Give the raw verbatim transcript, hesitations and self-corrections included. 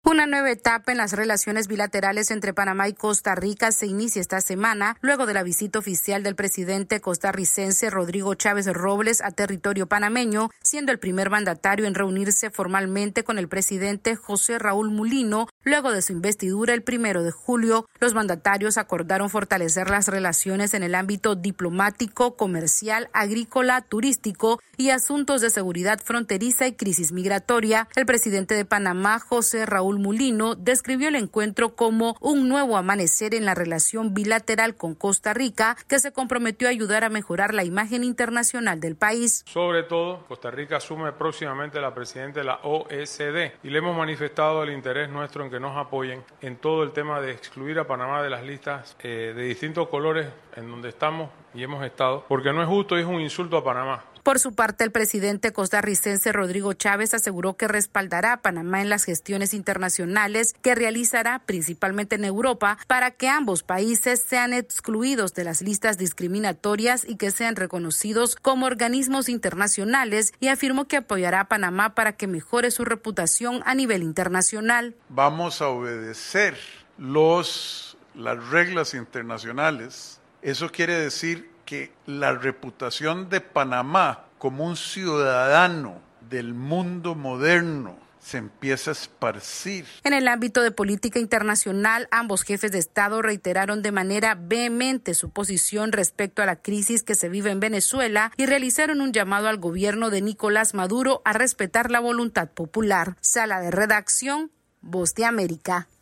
Una nueva etapa en las relaciones bilaterales entre Panamá y Costa Rica se inicia esta semana, luego de la visita oficial del presidente costarricense Rodrigo Chávez Robles a territorio panameño, siendo el primer mandatario en reunirse formalmente con el presidente José Raúl Mulino, luego de su investidura el primero de julio. Los mandatarios acordaron fortalecer las relaciones en el ámbito diplomático, comercial, agrícola, turístico y asuntos de seguridad fronteriza y crisis migratoria. El presidente de Panamá, José Raúl Mulino, describió el encuentro como un nuevo amanecer en la relación bilateral con Costa Rica, que se comprometió a ayudar a mejorar la imagen internacional del país. Sobre todo, Costa Rica asume próximamente la presidencia de la O E C D y le hemos manifestado el interés nuestro en que nos apoyen en todo el tema de excluir a Panamá de las listas eh, de distintos colores en donde estamos y hemos estado, porque no es justo y es un insulto a Panamá. Por su parte, el presidente costarricense Rodrigo Chávez aseguró que respaldará a Panamá en las gestiones internacionales que realizará principalmente en Europa para que ambos países sean excluidos de las listas discriminatorias y que sean reconocidos como organismos internacionales, y afirmó que apoyará a Panamá para que mejore su reputación a nivel internacional. Vamos a obedecer los, las reglas internacionales. Eso quiere decir que la reputación de Panamá como un ciudadano del mundo moderno se empieza a esparcir. En el ámbito de política internacional, ambos jefes de Estado reiteraron de manera vehemente su posición respecto a la crisis que se vive en Venezuela y realizaron un llamado al gobierno de Nicolás Maduro a respetar la voluntad popular. Sala de redacción, Voz de América.